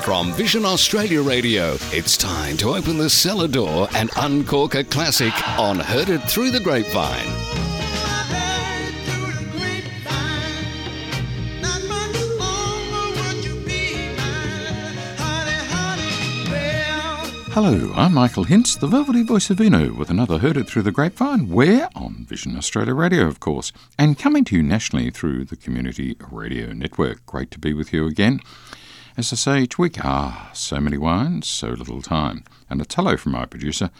From Vision Australia Radio, it's time to open the cellar door and uncork a classic on Heard It Through the Grapevine. Hello, I'm Michael Hintz, the velvety voice of Eno, with another Heard It Through the Grapevine, where on Vision Australia Radio, of course, and coming to you nationally through the Community Radio Network. Great to be with you again. As I say each week, so many wines, so little time. And a hello from my producer,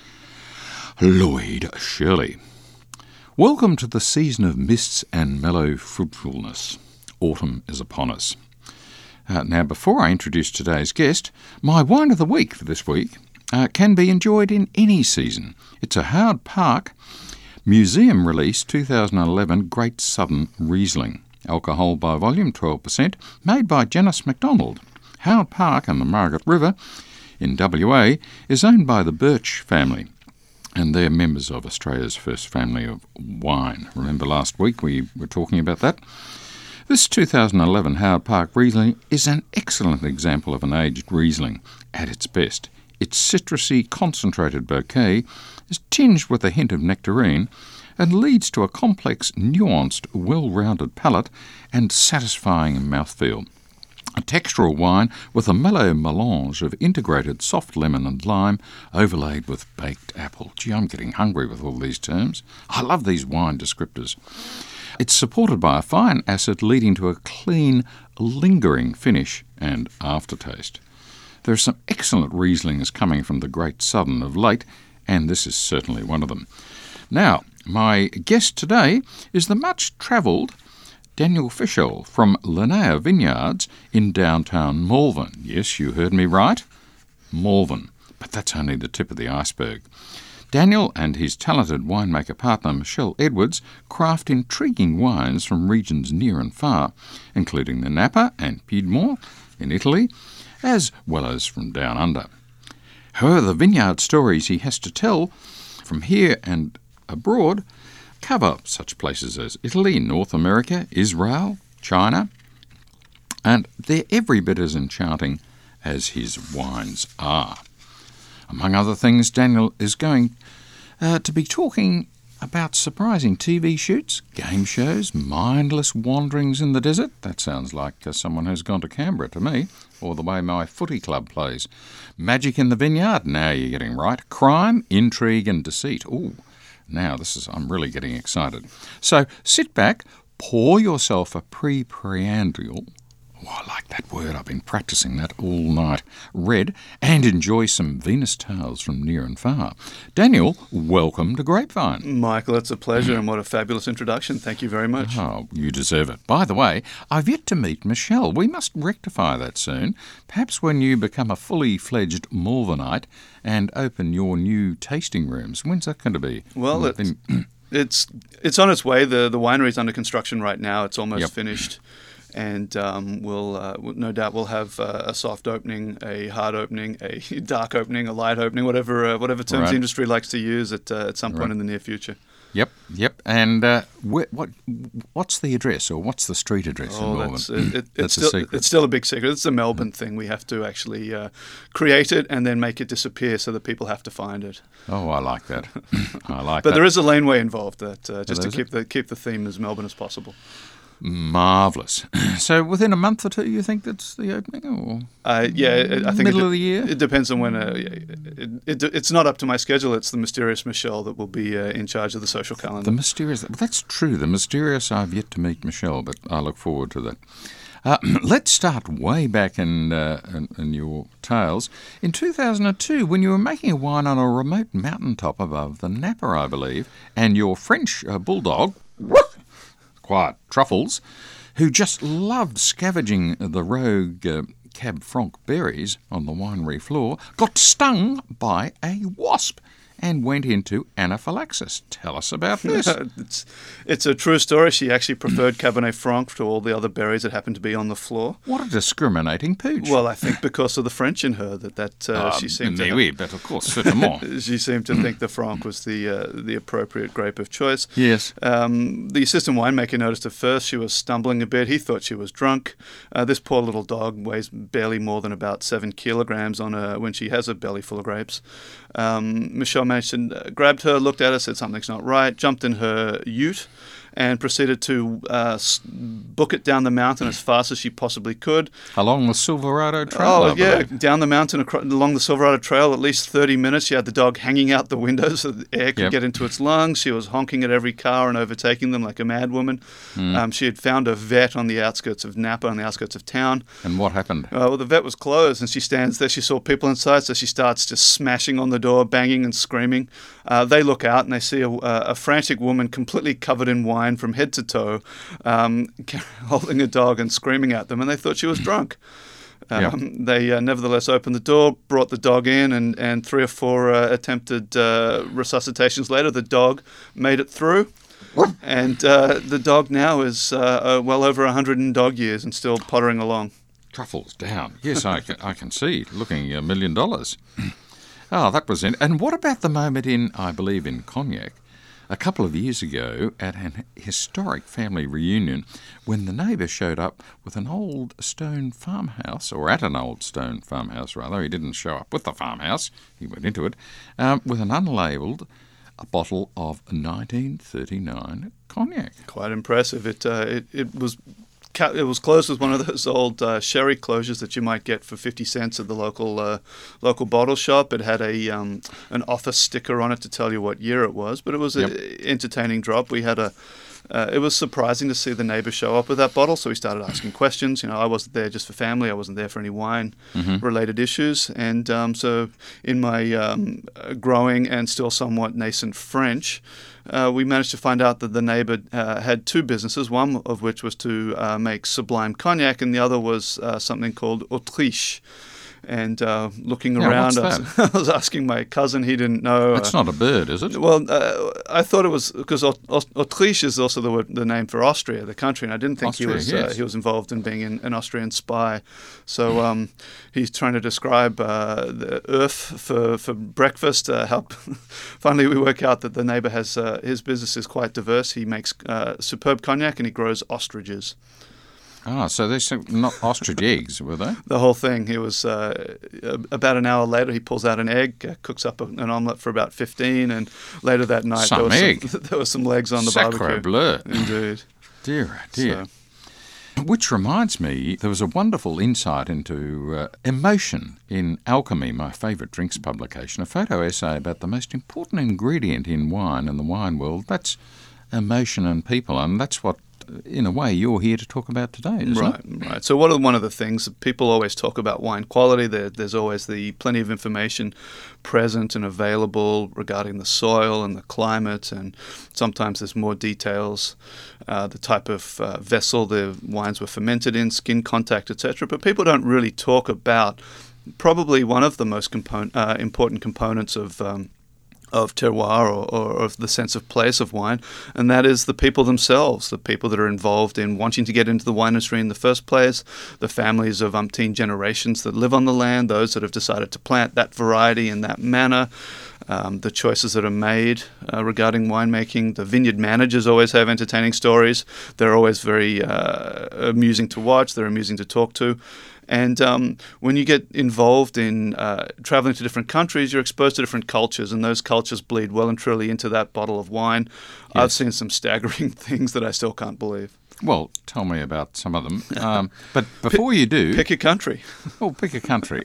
Lloyd Shirley. Welcome to the season of mists and mellow fruitfulness. Autumn is upon us. Now, before I introduce today's guest, my wine of the week for this week can be enjoyed in any season. It's a Howard Park Museum release 2011 Great Southern Riesling. Alcohol by volume 12%, made by Janice MacDonald. Howard Park and the Margaret River in WA is owned by the Birch family, and they're members of Australia's first family of wine. Remember last week we were talking about that? This 2011 Howard Park Riesling is an excellent example of an aged Riesling at its best. Its citrusy, concentrated bouquet is tinged with a hint of nectarine and leads to a complex, nuanced, well-rounded palate and satisfying mouthfeel. A textural wine with a mellow melange of integrated soft lemon and lime overlaid with baked apple. Gee, I'm getting hungry with all these terms. I love these wine descriptors. It's supported by a fine acid leading to a clean, lingering finish and aftertaste. There are some excellent Rieslings coming from the Great Southern of late, and this is certainly one of them. Now, my guest today is the much-travelled Daniel Fischel from Linnea Vineyards in downtown Malvern. Yes, you heard me right, Malvern, but that's only the tip of the iceberg. Daniel and his talented winemaker partner Michelle Edwards craft intriguing wines from regions near and far, including the Napa and Piedmont in Italy, as well as from down under. However, the vineyard stories he has to tell from here and abroad cover such places as Italy, North America, Israel, China, and they're every bit as enchanting as his wines are. Among other things, Daniel is going to be talking about surprising TV shoots, game shows, mindless wanderings in the desert. That sounds like someone who's gone to Canberra to me, or the way my footy club plays. Magic in the vineyard, now you're getting right. Crime, intrigue and deceit. Ooh, now I'm really getting excited. So sit back, pour yourself a pre-prandial. Oh, I like that word. I've been practicing that all night. Red, and enjoy some Venus tales from near and far. Daniel, welcome to Grapevine. Michael, it's a pleasure, and what a fabulous introduction. Thank you very much. Oh, you deserve it. By the way, I've yet to meet Michelle. We must rectify that soon. Perhaps when you become a fully fledged Malvernite and open your new tasting rooms. When's that going to be? Well, it's on its way. The winery's under construction right now. It's almost finished. And we'll no doubt we'll have a soft opening, a hard opening, a dark opening, a light opening, whatever terms the industry likes to use at some point in the near future. Yep. And what's the address, or what's the street address in Melbourne? It's still a big secret. It's a Melbourne thing. We have to actually create it and then make it disappear so that people have to find it. Oh, I like that. But there is a laneway involved just to keep the theme as Melbourne as possible. Marvellous. So within a month or two, you think that's the opening? Or I think middle of the year? It depends on when. It's not up to my schedule. It's the mysterious Michelle that will be in charge of the social calendar. The mysterious. That's true. The mysterious. I've yet to meet Michelle, but I look forward to that. Let's start way back in your tales. In 2002, when you were making a wine on a remote mountaintop above the Napa, I believe, and your French bulldog, quiet, Truffles, who just loved scavenging the rogue Cab Franc berries on the winery floor, got stung by a wasp and went into anaphylaxis. Tell us about this. It's a true story. She actually preferred Cabernet Franc to all the other berries that happened to be on the floor. What a discriminating pooch. Well, I think because of the French in her, she seemed to... Oui, but of course, certainement. She seemed to think the Franc was the appropriate grape of choice. Yes. The assistant winemaker noticed at first she was stumbling a bit. He thought she was drunk. This poor little dog weighs barely more than about 7 kilograms when she has a belly full of grapes. Michelle Mason grabbed her, looked at her, said something's not right, jumped in her ute, and proceeded to book it down the mountain as fast as she possibly could. Along the Silverado Trail? Down the mountain, along the Silverado Trail, at least 30 minutes. She had the dog hanging out the window so the air could get into its lungs. She was honking at every car and overtaking them like a mad woman. She had found a vet on the outskirts of Napa, on the outskirts of town. And what happened? Well, the vet was closed, and she stands there. She saw people inside, so she starts just smashing on the door, banging and screaming. They look out, and they see a frantic woman completely covered in wine from head to toe, holding a dog and screaming at them, and they thought she was drunk. They nevertheless opened the door, brought the dog in, and 3 or 4 attempted resuscitations later, the dog made it through. And the dog now is well over 100 in dog years and still pottering along. Truffles down. Yes, I can see. Looking $1 million. Oh, that was it. And what about the moment I believe in Cognac, a couple of years ago at an historic family reunion when the neighbour showed up with an old stone farmhouse, or at an old stone farmhouse rather. He didn't show up with the farmhouse, he went into it, with an unlabelled bottle of 1939 Cognac. Quite impressive. It was closed with one of those old sherry closures that you might get for 50 cents at the local bottle shop. It had an office sticker on it to tell you what year it was, but it was an entertaining drop. We had it was surprising to see the neighbour show up with that bottle, so we started asking questions. I wasn't there just for family. I wasn't there for any wine-related issues. And so in my growing and still somewhat nascent French, we managed to find out that the neighbour had 2 businesses, one of which was to make sublime cognac, and the other was something called Autriche. And looking around, I was asking my cousin. He didn't know. It's not a bird, is it? Well, I thought it was because Autriche is also the name for Austria, the country, and I didn't think he was involved in being an Austrian spy. So he's trying to describe the earth for breakfast. Finally, we work out that the neighbour has his business is quite diverse. He makes superb cognac and he grows ostriches. Ah, so they're not ostrich eggs, were they? The whole thing. He was about an hour later. He pulls out an egg, cooks up an omelette for about 15, and later that night there were some legs on the Sacre bleu. Indeed. Dear. So. Which reminds me, there was a wonderful insight into emotion in Alchemy, my favourite drinks publication, a photo essay about the most important ingredient in wine and the wine world. That's emotion and people, and that's what, in a way, you're here to talk about today, isn't it? Right. So one of the things, people always talk about wine quality. There's always plenty of information present and available regarding the soil and the climate, and sometimes there's more details, the type of vessel the wines were fermented in, skin contact, etc. But people don't really talk about probably one of the most important components of terroir or of the sense of place of wine, and that is the people themselves, the people that are involved in wanting to get into the wine industry in the first place, the families of umpteen generations that live on the land, those that have decided to plant that variety in that manner, the choices that are made regarding winemaking. The vineyard managers always have entertaining stories. They're always very amusing to watch. They're amusing to talk to. And when you get involved in traveling to different countries, you're exposed to different cultures, and those cultures bleed well and truly into that bottle of wine. Yes. I've seen some staggering things that I still can't believe. Well, tell me about some of them. But before you do... Pick a country. Oh, pick a country.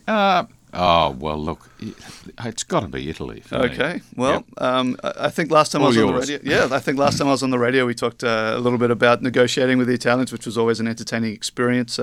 Well, look, it's got to be Italy. Okay. Me. Well, I think last time I was on the radio. Yeah, I think last time I was on the radio, we talked a little bit about negotiating with the Italians, which was always an entertaining experience.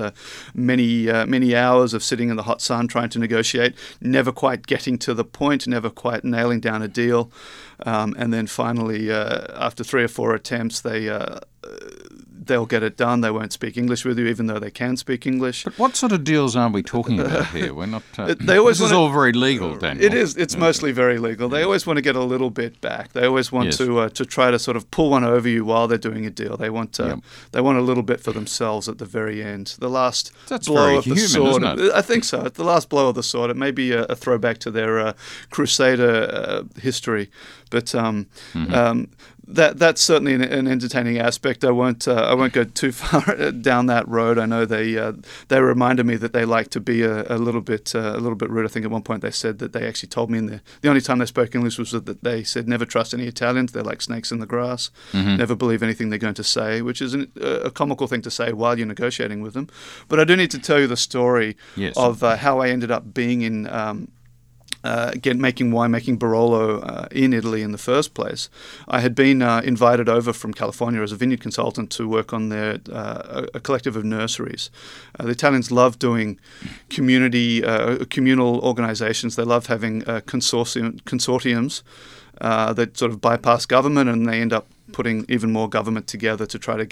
Many hours of sitting in the hot sun trying to negotiate, never quite getting to the point, never quite nailing down a deal, and then finally, after 3 or 4 attempts, they they'll get it done. They won't speak English with you, even though they can speak English. But what sort of deals are we talking about here? We're not. They always this is all very legal, Daniel. It is. It's mostly very legal. They always want to get a little bit back. They always want to try to sort of pull one over you while they're doing a deal. They want they want a little bit for themselves at the very end. The last blow of the sword. Isn't it? I think so. The last blow of the sword. It may be a throwback to their Crusader history, but that's certainly an entertaining aspect. I won't go too far down that road. I know they reminded me that they like to be a little bit rude. I think at one point they said that they actually told me the only time they spoke English was that they said never trust any Italians. They're like snakes in the grass. Never believe anything they're going to say, which is a comical thing to say while you're negotiating with them. But I do need to tell you the story of how I ended up being in. Making Barolo in Italy in the first place. I had been invited over from California as a vineyard consultant to work on a collective of nurseries. The Italians love doing communal organizations. They love having consortiums that sort of bypass government, and they end up putting even more government together to try to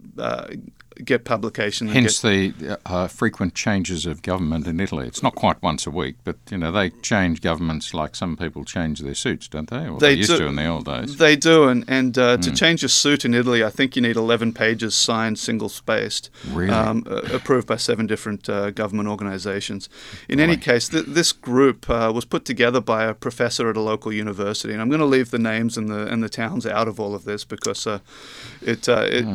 get publication. Hence the frequent changes of government in Italy. It's not quite once a week, but they change governments like some people change their suits, don't they? Or they used to in the old days. They do, and to change a suit in Italy, I think you need 11 pages signed, single-spaced, really? Approved by 7 different government organizations. In any case, this group was put together by a professor at a local university, and I'm going to leave the names and the towns out of all of this because it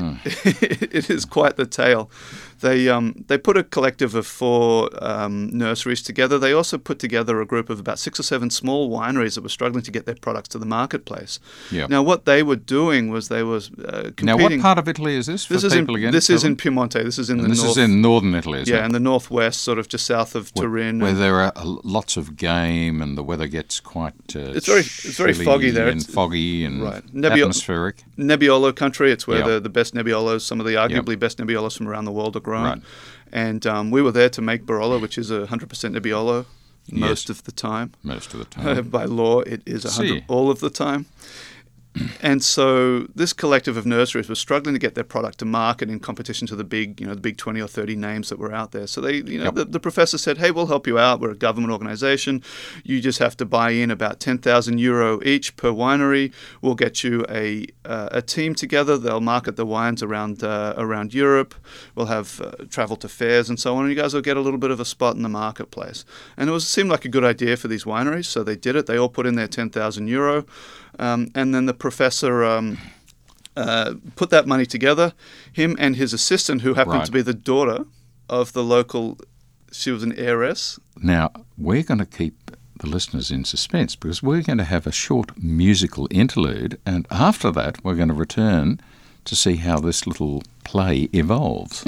is quite the tale. They put a collective of 4 nurseries together. They also put together a group of about 6 or 7 small wineries that were struggling to get their products to the marketplace. Yep. Now, what they were doing was they was competing. Now, what part of Italy is this? This is in Piemonte. This is in This is in northern Italy, isn't it? Yeah, in the northwest, sort of just south of Turin. Where there are lots of game and the weather gets quite it's very foggy there. And foggy and atmospheric. Nebbiolo country. It's where the best Nebbiolos, some of the arguably best Nebbiolos from around the world are grown. Right. And we were there to make Barolo, which is 100% Nebbiolo most of the time. Most of the time. By law, it is 100 all of the time. And so this collective of nurseries was struggling to get their product to market in competition to the big 20 or 30 names that were out there. So they, the professor said, "Hey, we'll help you out. We're a government organization. You just have to buy in about €10,000 each per winery. We'll get you a team together. They'll market the wines around Europe. We'll have travel to fairs and so on. And you guys will get a little bit of a spot in the marketplace." And it seemed like a good idea for these wineries, so they did it. They all put in their €10,000. And then the professor put that money together. Him and his assistant, who happened to be the daughter of the local, she was an heiress. Now, we're going to keep the listeners in suspense because we're going to have a short musical interlude, and after that we're going to return to see how this little play evolves.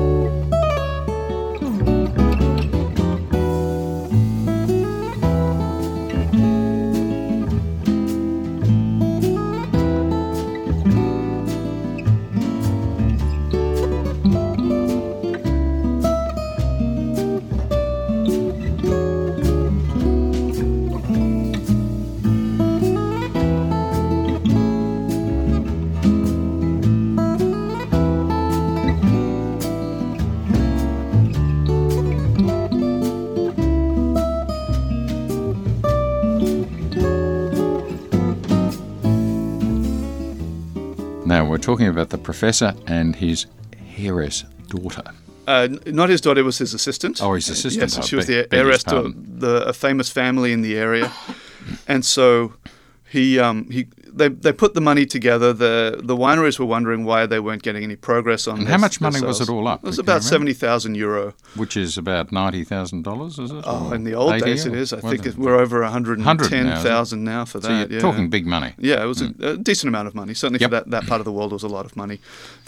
Now, we're talking about the professor and his heiress daughter. Not his daughter, it was his assistant. Oh, his assistant. Yes, she was the heiress to a famous family in the area. And so they put the money together. The wineries were wondering why they weren't getting any progress on. And how much money was it all up? It was about €70,000, which is about $90,000, is it? Oh, in the old days it is. I think we're over 110,000 now for that. So you're talking big money. Yeah, it was a decent amount of money. Certainly for that part of the world, it was a lot of money.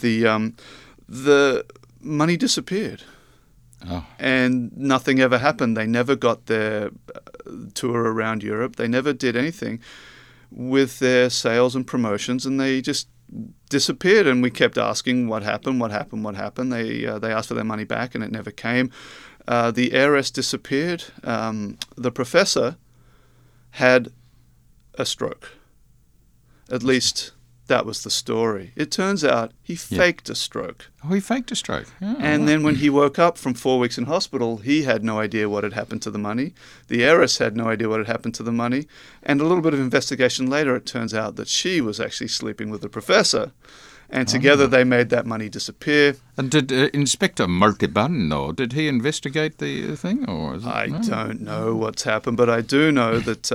The money disappeared. Oh. And nothing ever happened. They never got their tour around Europe. They never did anything with their sales and promotions, and they just disappeared. And we kept asking, what happened? They asked for their money back, and it never came. The heiress disappeared. The professor had a stroke. At least that was the story. It turns out he faked a stroke. Oh, he faked a stroke. Oh, and then when he woke up from 4 weeks in hospital, he had no idea what had happened to the money. The heiress had no idea what had happened to the money. And a little bit of investigation later, it turns out that she was actually sleeping with the professor. And together they made that money disappear. And did Inspector Multibanno, did he investigate the thing? Or I don't know what's happened, but I do know that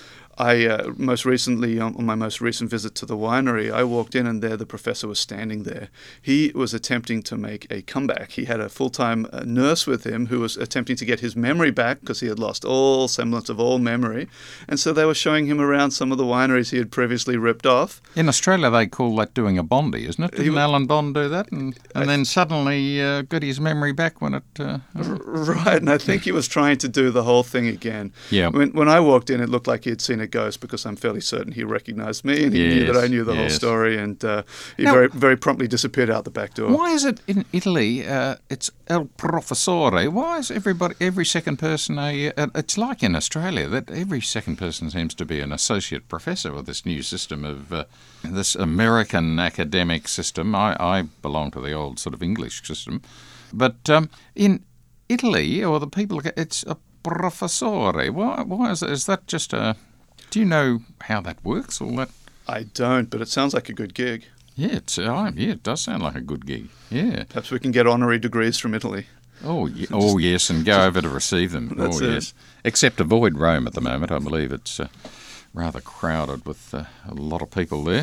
I most recently, on my most recent visit to the winery, I walked in and there the professor was standing there. He was attempting to make a comeback. He had a full-time nurse with him who was attempting to get his memory back because he had lost all semblance of all memory. And so they were showing him around some of the wineries he had previously ripped off. In Australia, they call that doing a Bondi, isn't it? Didn't Alan Bond do that? And then suddenly got his memory back when it... Right, and I think he was trying to do the whole thing again. Yeah. When I walked in, it looked like he had seen a ghost because I'm fairly certain he recognized me and he knew that I knew the whole story, and he very promptly disappeared out the back door. Why is it in Italy it's El Professore? Why is every second person it's like in Australia that every second person seems to be an associate professor with this new system of this American academic system. I belong to the old sort of English system. But in Italy, or the people, it's a professore. Why is that just a... Do you know how that works? All that? I don't, but it sounds like a good gig. Yeah, it does sound like a good gig. Yeah. Perhaps we can get honorary degrees from Italy. Oh, yes, and go over to receive them. That's it. Yes. Except avoid Rome at the moment. I believe it's rather crowded with a lot of people there.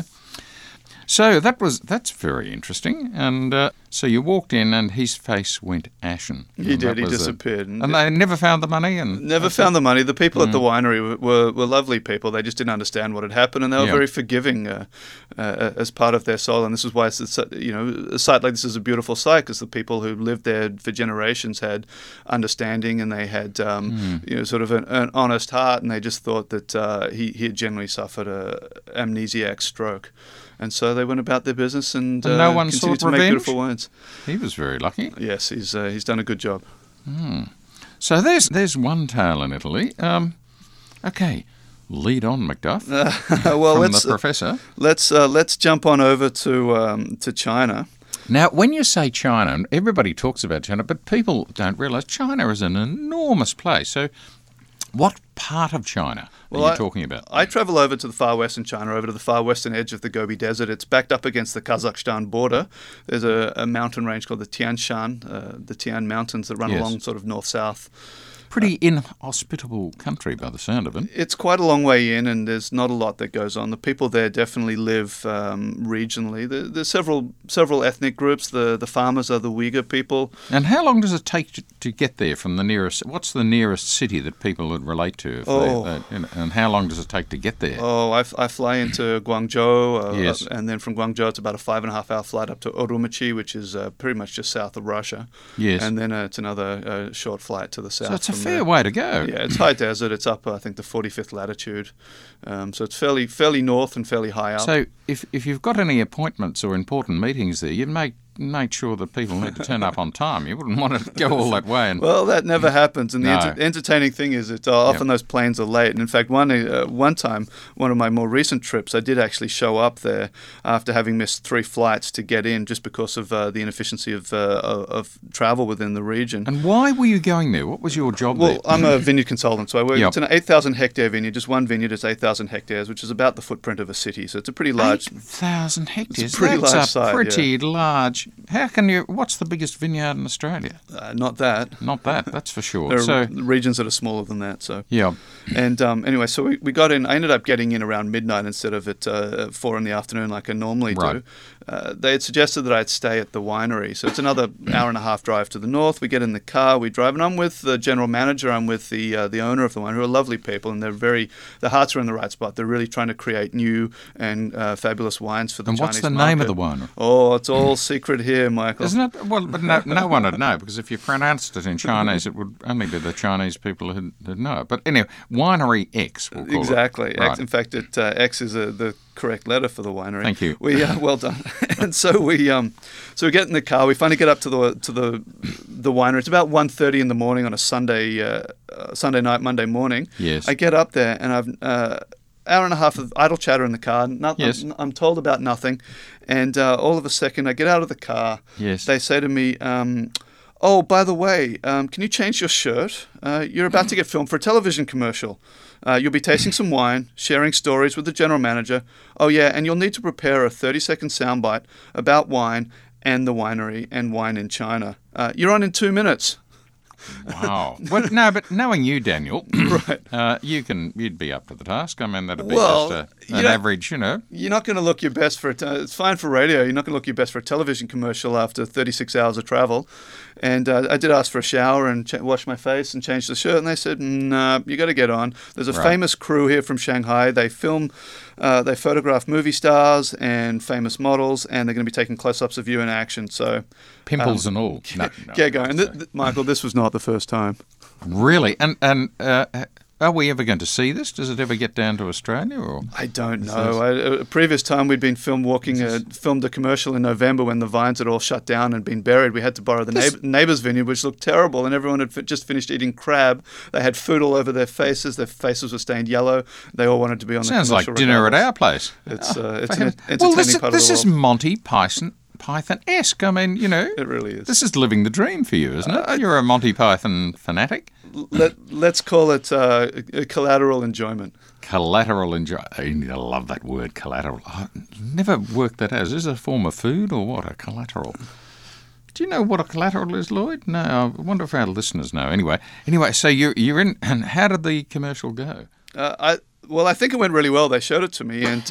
So that's very interesting. And so you walked in and his face went ashen. He did. He disappeared. And they never found the money? Never found the money. The people at the winery were lovely people. They just didn't understand what had happened, and they were very forgiving as part of their soul. And this is why a site like this is a beautiful site, because the people who lived there for generations had understanding, and they had sort of an honest heart, and they just thought that he had generally suffered a amnesiac stroke. And so they went about their business and no one continued sought to make revenge? beautiful wines. He was very lucky. Yes, he's done a good job. So there's one tale in Italy. Okay, lead on, Macduff. Well, from the professor. Let's jump on over to China. Now, when you say China, everybody talks about China, but people don't realise China is an enormous place. So what part of China are you talking about? I travel over to the far western China, over to the far western edge of the Gobi Desert. It's backed up against the Kazakhstan border. There's a mountain range called the Tian Shan, the Tian Mountains that run along sort of north-south. Pretty inhospitable country by the sound of it. It's quite a long way in, and there's not a lot that goes on. The people there definitely live regionally. There's several ethnic groups. The farmers are the Uyghur people. And how long does it take to get there from the nearest... What's the nearest city that people would relate to? And how long does it take to get there? I fly into Guangzhou, and then from Guangzhou it's about a 5.5-hour flight up to Urumqi, which is pretty much just south of Russia. Yes. And then it's another short flight to the south. So it's a fair way to go. Yeah, it's high desert. It's up, I think, the 45th latitude. So it's fairly north and fairly high up. So if you've got any appointments or important meetings there, you'd make sure that people need to turn up on time. You wouldn't want to go all that way. Well, that never happens. And the entertaining thing is that often those planes are late. And in fact, one time, one of my more recent trips, I did actually show up there after having missed 3 flights to get in just because of the inefficiency of travel within the region. And why were you going there? What was your job there? Well, I'm a vineyard consultant, so I work. It's an 8,000 hectare vineyard. Just one vineyard is 8,000 hectares, which is about the footprint of a city. So it's a pretty large... 8,000 hectares? It's a pretty large site, pretty large... How can you... What's the biggest vineyard in Australia? Not that. Not that, that's for sure. There are regions that are smaller than that. So yeah. And anyway, so we got in. I ended up getting in around midnight instead of at 4 in the afternoon like I normally do. They had suggested that I'd stay at the winery. So it's another hour and a half drive to the north. We get in the car, we drive, and I'm with the general manager. I'm with the owner of the winery, who are lovely people, and their hearts are in the right spot. They're really trying to create new and fabulous wines for the Chinese market. And what's the name of the winery? Oh, it's all secret here, Michael. Isn't it? Well, but no one would know, because if you pronounced it in Chinese, it would only be the Chinese people who'd know it. But anyway, Winery X, we'll call it. Exactly. Right. In fact, X is the correct letter for the winery. Thank you. Well done. And so we get in the car. We finally get up to the winery. It's about 1:30 in the morning on a Sunday night, Monday morning. Yes. I get up there and hour and a half of idle chatter in the car. Yes. I'm told about nothing. And all of a second, I get out of the car. Yes. They say to me, oh, by the way, can you change your shirt? You're about to get filmed for a television commercial. You'll be tasting some wine, sharing stories with the general manager. Oh, yeah, and you'll need to prepare a 30-second soundbite about wine and the winery and wine in China. You're on in 2 minutes. Wow. Well, no, but knowing you, Daniel, Right. you'd be up to the task. I mean, that'd be Well, just an average, You're not going to look your best for it's fine for radio. You're not going to look your best for a television commercial after 36 hours of travel. And I did ask for a shower and wash my face and change the shirt. And they said, nah, you got to get on. There's a famous crew here from Shanghai. They they photograph movie stars and famous models, and they're going to be taking close-ups of you in action. So pimples and all. No, get going. Michael, this was not the first time. Really? And are we ever going to see this? Does it ever get down to Australia? Or I don't know. A previous time we'd been filmed a commercial in November when the vines had all shut down and been buried. We had to borrow the neighbour's vineyard, which looked terrible, and everyone had just finished eating crab. They had food all over their faces. Their faces were stained yellow. They all wanted to be on the commercial. Sounds like dinner at our place. It's an entertaining part of the world. This is Monty Python-esque. I mean, It really is. This is living the dream for you, isn't it? You're a Monty Python fanatic. Let's call it collateral enjoyment. Collateral enjoyment. I love that word, collateral. I never worked that out. Is this a form of food or what? A collateral. Do you know what a collateral is, Lloyd? No, I wonder if our listeners know. Anyway, so you're in, and how did the commercial go? I think it went really well. They showed it to me, and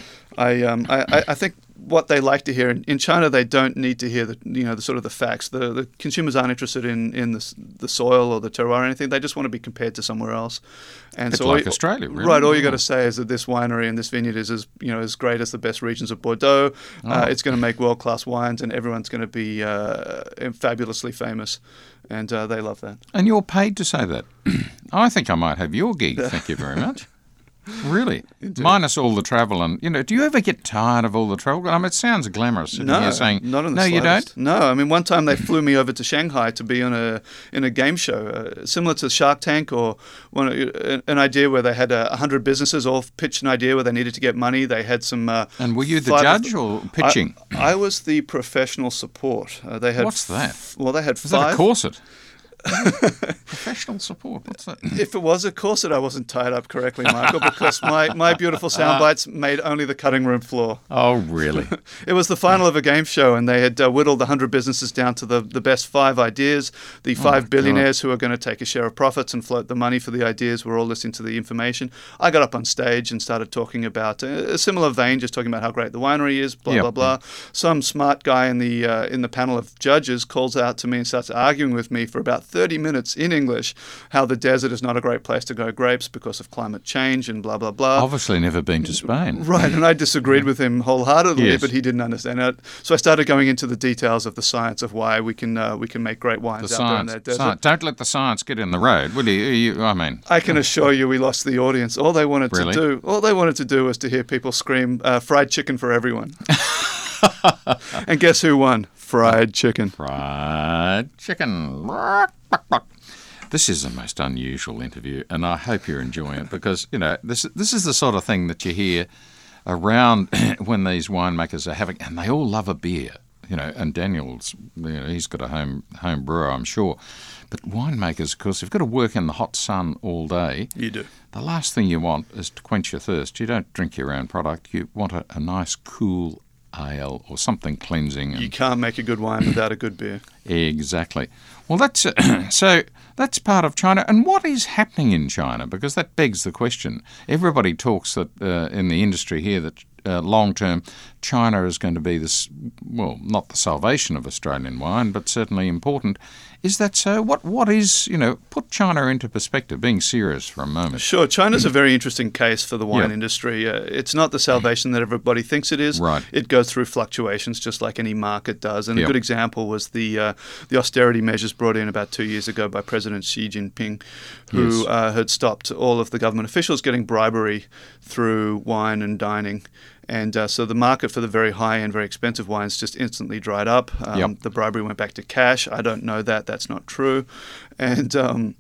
I think what they like to hear in China, they don't need to hear the sort of the facts. The consumers aren't interested in the soil or the terroir or anything. They just want to be compared to somewhere else. And it's so like Australia, really. Right. All you got to say is that this winery and this vineyard is as great as the best regions of Bordeaux. It's going to make world class wines, and everyone's going to be fabulously famous. And they love that. And you're paid to say that. I think I might have your gig. Thank you very much. Really? Indeed. Minus all the travel and, do you ever get tired of all the travel? I mean, it sounds glamorous sitting here saying, not in the no, slightest. You don't? No, I mean, one time they flew me over to Shanghai to be in a game show, similar to Shark Tank, or an idea where they had 100 businesses all pitched an idea where they needed to get money. They had some... and were you the judge or pitching? I was the professional support. They had What's that? They had Is 5... that a corset? Professional support. What's that? If it was a corset, I wasn't tied up correctly, Michael, because my beautiful sound bites made only the cutting room floor. Oh, really? It was the final of a game show, and they had whittled 100 businesses down to the best 5 ideas. The 5 billionaires who are going to take a share of profits and float the money for the ideas were all listening to the information. I got up on stage and started talking about a similar vein, just talking about how great the winery is, blah, blah. Some smart guy in the panel of judges calls out to me and starts arguing with me for about 30 minutes in English how the desert is not a great place to grow grapes because of climate change and blah, blah, blah. Obviously never been to Spain. Right, and I disagreed with him wholeheartedly, Yes. but he didn't understand it. So I started going into the details of the science of why we can make great wines out there in that desert. Science. Don't let the science get in the road, will you? I mean... I can assure you we lost the audience. All they wanted Really? to do was to hear people scream, fried chicken for everyone. And guess who won? Fried chicken. Fried chicken. This is the most unusual interview, and I hope you're enjoying it because, this is the sort of thing that you hear around when these winemakers are having, and they all love a beer, and Daniel's, he's got a home brewer, I'm sure. But winemakers, of course, have got to work in the hot sun all day. You do. The last thing you want is to quench your thirst. You don't drink your own product. You want a nice, cool ale or something cleansing. You can't make a good wine without a good beer. Exactly. Well, that's so that's part of China. And what is happening in China? Because that begs the question. Everybody talks that in the industry here that long term China is going to be this, well, not the salvation of Australian wine, but certainly important. Is that so? What is, put China into perspective, being serious for a moment. Sure. China's a very interesting case for the wine industry. It's not the salvation that everybody thinks it is. Right. It goes through fluctuations just like any market does. And a good example was the austerity measures brought in about 2 years ago by President Xi Jinping, who had stopped all of the government officials getting bribery through wine and dining. And so the market for the very high-end, very expensive wines just instantly dried up. The bribery went back to cash. I don't know that. That's not true. And so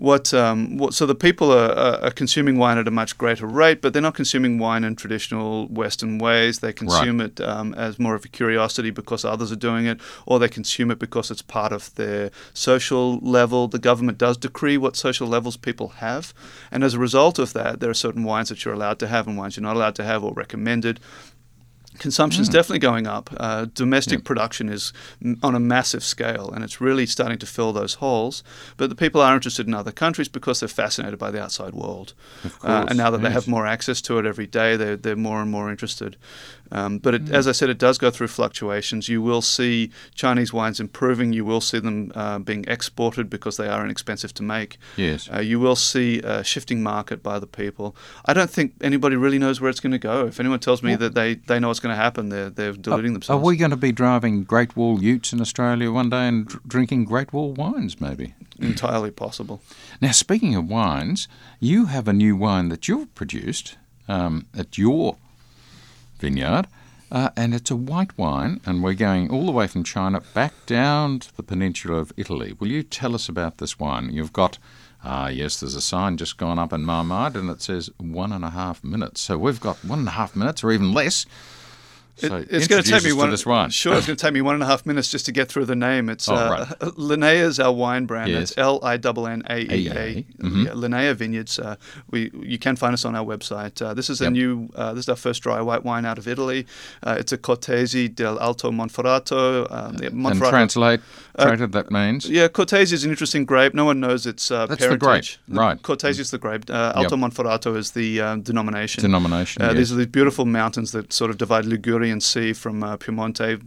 the people are consuming wine at a much greater rate, but they're not consuming wine in traditional Western ways. They consume it as more of a curiosity because others are doing it, or they consume it because it's part of their social level. The government does decree what social levels people have, and as a result of that, there are certain wines that you're allowed to have and wines you're not allowed to have or recommended. Consumption is definitely going up. Domestic production is on a massive scale, and it's really starting to fill those holes. But the people are interested in other countries because they're fascinated by the outside world. Of course, and now that they have more access to it every day, they're more and more interested. But as I said, it does go through fluctuations. You will see Chinese wines improving. You will see them being exported because they are inexpensive to make. Yes. You will see a shifting market by the people. I don't think anybody really knows where it's going to go. If anyone tells me that they know what's going to happen, they're deluding themselves. Are we going to be driving Great Wall utes in Australia one day and drinking Great Wall wines, maybe? Entirely possible. Now, speaking of wines, you have a new wine that you've produced at your vineyard, and it's a white wine, and we're going all the way from China back down to the peninsula of Italy. Will you tell us about this wine? You've got, yes, there's a sign just gone up in my mind, and it says 1.5 minutes. So we've got 1.5 minutes or even less. So it's going to take me this wine. Sure, it's going to take me 1.5 minutes just to get through the name. It's Linnea is our wine brand. Yes. It's Linnaea. Linnea Vineyards. You can find us on our website. This is this is our first dry white wine out of Italy. It's a Cortese del Alto Monferrato. And translated, that means? Yeah, Cortese is an interesting grape. No one knows its That's parentage. the grape, right. Cortese is the grape. Alto Monferrato is the denomination. Yes. These are these beautiful mountains that sort of divide Ligurian Sea from Piemonte.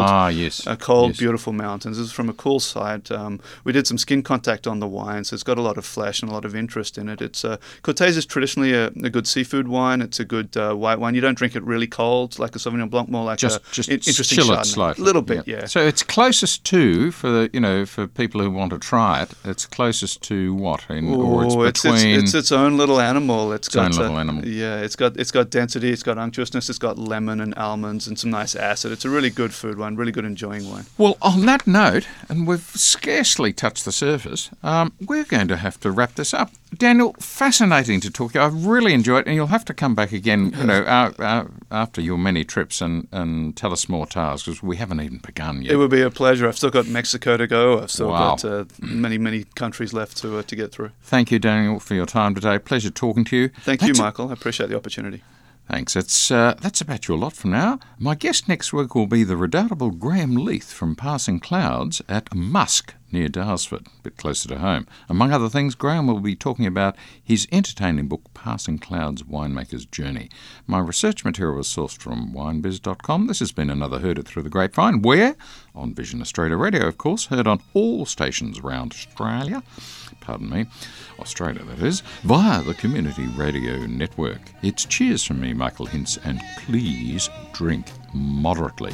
Cold, beautiful mountains. This is from a cool site. We did some skin contact on the wine, so it's got a lot of flesh and a lot of interest in it. It's Cortese is traditionally a good seafood wine. It's a good white wine. You don't drink it really cold like a Sauvignon Blanc, more like just interesting chill Chardonnay. It slightly. A little bit, yeah. So it's closest to, for people who want to try it, it's closest to what? It's its own little animal. It's got its own little animal. Yeah, it's got density. It's got unctuousness. It's got lemon and almonds and some nice acid. It's a really good food wine, really good enjoying wine. Well, on that note, and we've scarcely touched the surface, we're going to have to wrap this up. Daniel, fascinating to talk to you. I've really enjoyed it, and you'll have to come back again, after your many trips and tell us more tales, because we haven't even begun yet. It would be a pleasure. I've still got Mexico to go. I've still got many, many countries left to get through. Thank you, Daniel, for your time today. Pleasure talking to you. Thank you, Michael. I appreciate the opportunity. Thanks. That's about your lot for now. My guest next week will be the redoubtable Graham Leith from Passing Clouds at Musk near Daylesford, a bit closer to home. Among other things, Graham will be talking about his entertaining book, Passing Clouds, Winemaker's Journey. My research material was sourced from winebiz.com. This has been another Heard It Through the Grapevine, where, on Vision Australia Radio, of course, heard on all stations around Australia, Australia that is, via the Community Radio Network. It's cheers from me, Michael Hintz, and please drink moderately.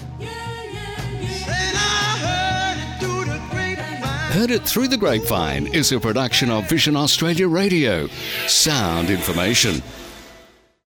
Heard It Through the Grapevine is a production of Vision Australia Radio. Sound information.